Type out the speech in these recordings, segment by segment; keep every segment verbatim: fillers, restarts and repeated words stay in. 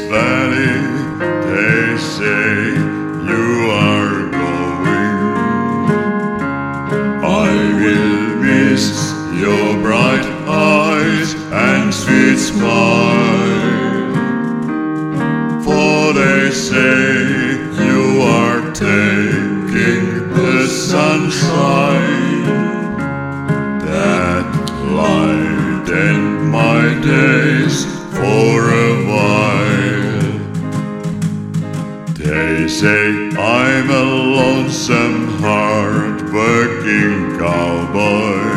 valley, they say you are going. I will miss your bright eyes and sweet smile, for they say you are taking the sunshine that lighten my days for a while. They say I'm a lonesome, hard-working cowboy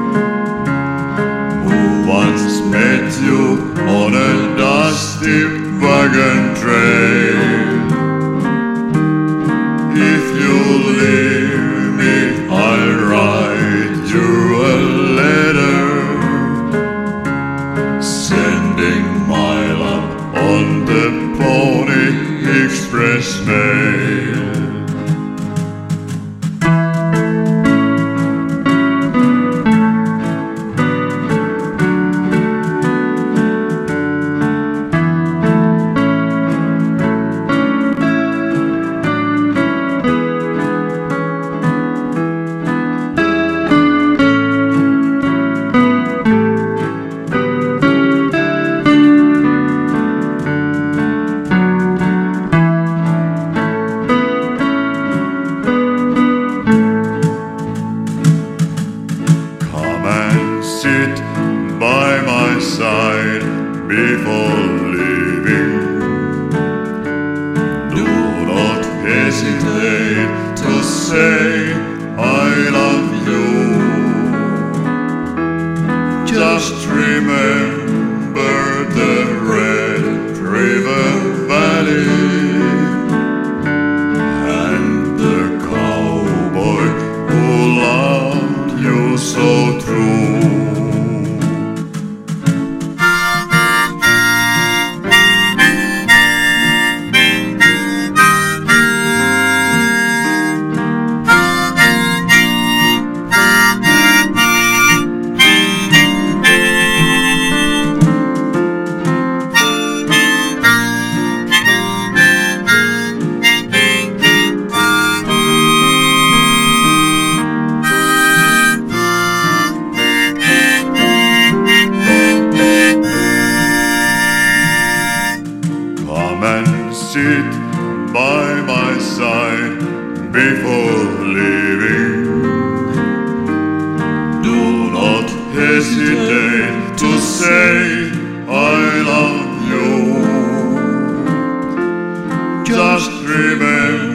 who once met you on a dusty wagon trail. If you leave me, I'll write you a letter, sending my love on the Pony Express mail. Sit by my side before leaving. Do not hesitate to say I love you. Just remember the Red River Valley and the cowboy who loved you so true. Sit by my side before leaving. Do not hesitate to say I love you. Just remember